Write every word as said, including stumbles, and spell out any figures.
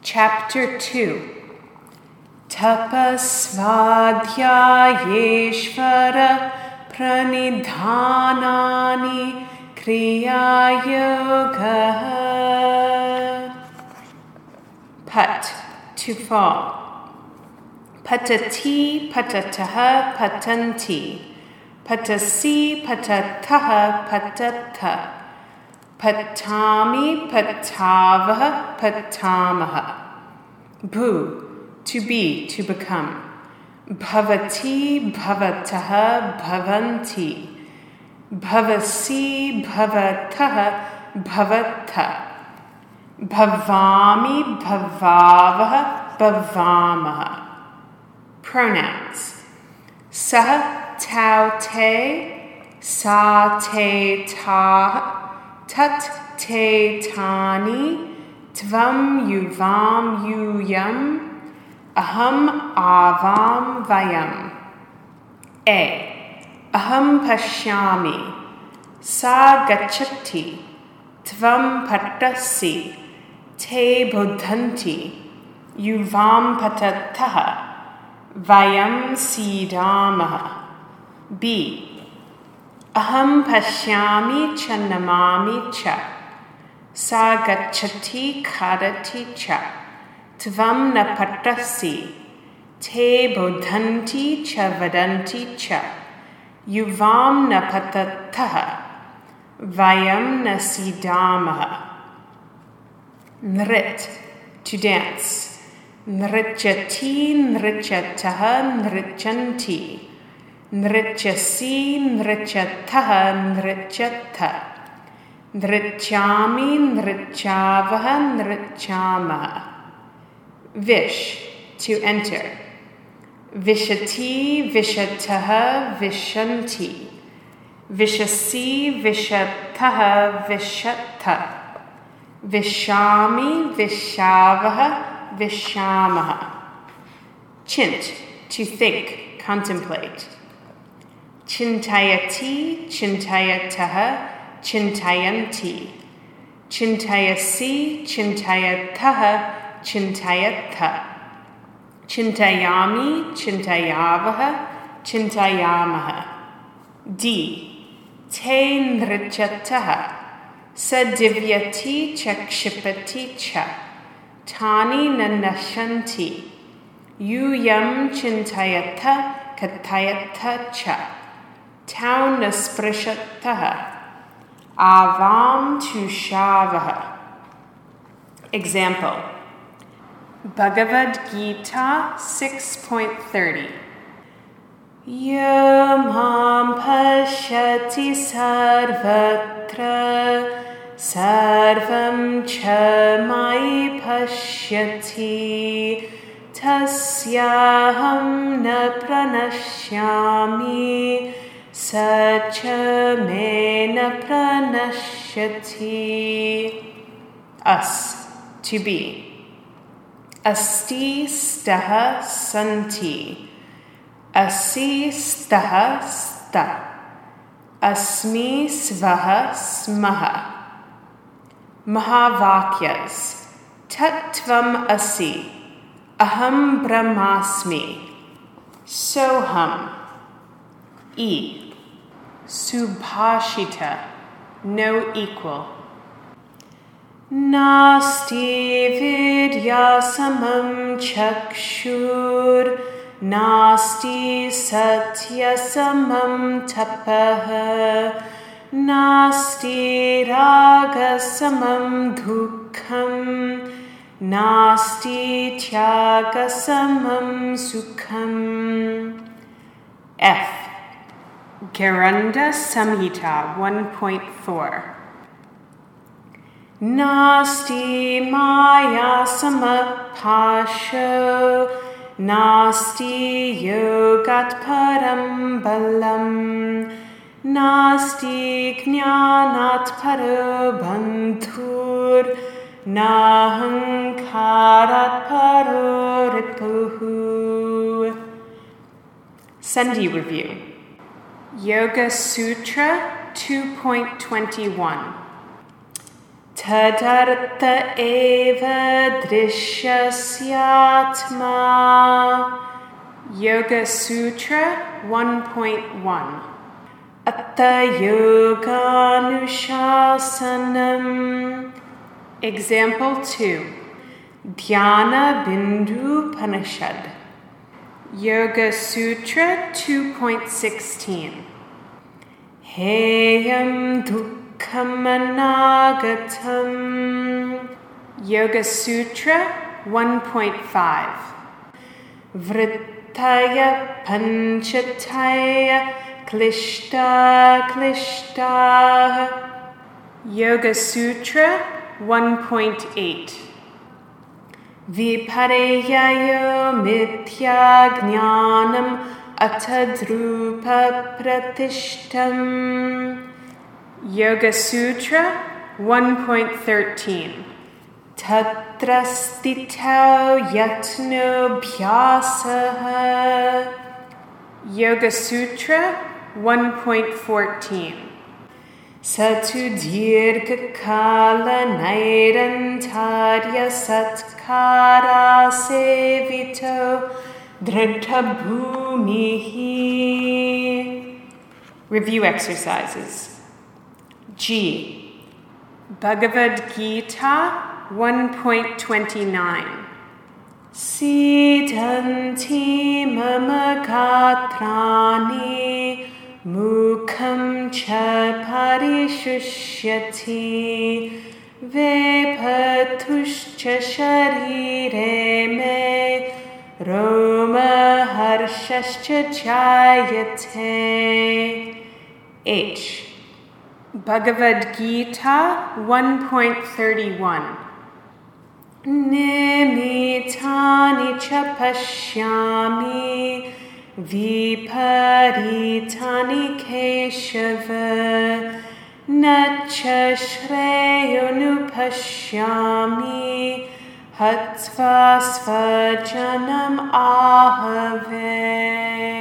Chapter two. Tapasvadhyayeshvara pranidhanani kriya yoga. Pat, to fall. Patati patataha patanti. Patasi patataha patata. Patami patavaha patamaha. Bhu, to be, to become. Bhavati bhavataha bhavanti. Bhavasi bhavataha bhavata. Bhavami bhavavaha bhavamaha. Pronouns. Sa tau te, sa te ta. Tat te tani, tvam yuvam yuyam, aham avam vayam. A. Aham pashyami, sa gacchati, tvam patasi, te bodhanti, yuvam patataha, vayam sidamaha. B. Aham pashyami cha namami cha, sa gacchati kharati cha, tvam na patasi, te bodhanti cha vadanti cha, yuvam na patataha, vayam na sidamaha. Nrit, to dance. Nritjati nritjataha nritjanti. Nritjasi nritjataha nritjata. Nritjami nritjavaha nritjamaha. Vish, to enter. Vishati vishataha vishanti. Vishasi vishataha vishata. Vishami vishavaha vishamaha. Chint, to think, contemplate. Chintayati, chintayataha, chintayanti. Chintayasi, chintayataha, chintayatha. Chintayami, chintayavaha, chintayamaha. D. Te nritjataha, sadivyati chakshipati cha. Tani nanashanti. Yuyam chintayatha katayatha cha. Tau nasprishataha, avam tushavaha. Example. Bhagavad Gita six point thirty. Yamam pashyati sarvatra, sarvam cha mai pashyati, tasyaham na pranashyami, sacha me na pranashyati. Us, to be. Asti staha santi. Asi staha sta. Asmi svaha smaha. Mahavakyas. Tattvam asi. Aham brahmasmi. Soham. E. Subhashita, no equal. Nasti vidya samam chakshur, nasti satya samam tapaha, nasti raga samam dukkham, nasti tyaga samam sukham. F. Garanda Samhita one point four. Nasti maya samapasho, nasti yogat param balam, nasti jnanat paro bandhur, nahankarat paro ripuhu. Sandhi Review. Yoga Sutra two point twenty-one. tadartha eva drishyasyaatma. Yoga Sutra one point one. Atta yoganushasanam. Example two. Dhyana Bindu Upanishad. Yoga Sutra two point sixteen. Heyam Dukkham Anagatam. Yoga Sutra one point five. Vrittaya Panchataya Klishta Klishta. Yoga Sutra one point eight. Vipareyayo mithya jnanam atadrupa pratishtam. Yoga Sutra one point thirteen. Tatra stitau yatno bhyasaha. Yoga Sutra one point fourteen. Satu dirgha kala nairantarya satkara sevito dridha bhumihi. Review exercises. G. Bhagavad Gita one point twenty-nine. Siddhanti mama gatrani mukham cha parishusyati vepatushcha sharire me roma harshascha jayate. H. Bhagavad Gita one point thirty-one. Nimitani cha pashyami viparitani keshava nacha shreyonupashyami hatva svajanam ahave.